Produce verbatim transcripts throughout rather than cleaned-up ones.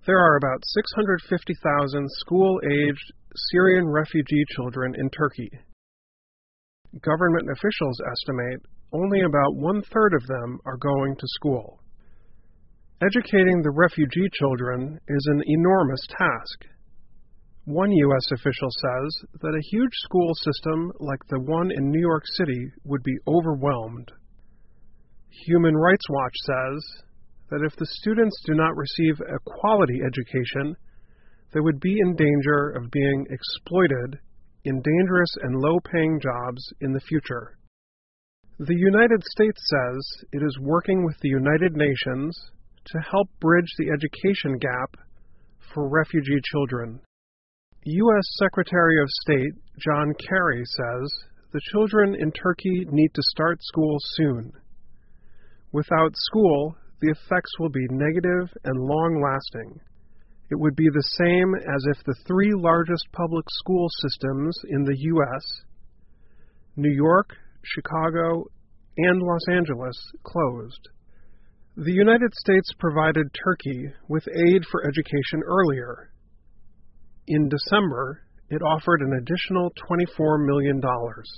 There are about six hundred fifty thousand school-aged Syrian refugee children in Turkey. Government officials estimate only about one-third of them are going to school. Educating the refugee children is an enormous task. One U S official says that a huge school system like the one in New York City would be overwhelmed. Human Rights Watch says that if the students do not receive a quality education, they would be in danger of being exploited in dangerous and low-paying jobs in the future. The United States says it is working with the United Nations to help bridge the education gap for refugee children. U S Secretary of State John Kerry says the children in Turkey need to start school soon. Without school, the effects will be negative and long-lasting. It would be the same as if the three largest public school systems in the U S, New York, Chicago, and Los Angeles, closed. The United States provided Turkey with aid for education earlier. In December, it offered an additional twenty-four million dollars.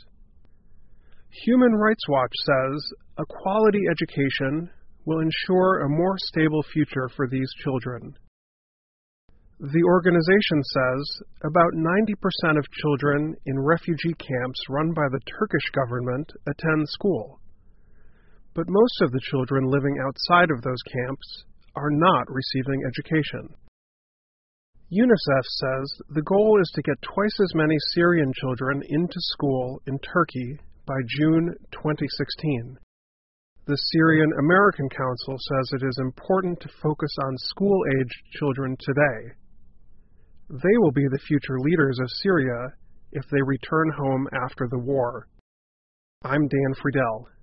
Human Rights Watch says a quality education will ensure a more stable future for these children. The organization says about ninety percent of children in refugee camps run by the Turkish government attend school, but most of the children living outside of those camps are not receiving education. UNICEF says the goal is to get twice as many Syrian children into school in Turkey by June twenty sixteen. The Syrian American Council says it is important to focus on school-aged children today. They will be the future leaders of Syria if they return home after the war. I'm Dan Friedel.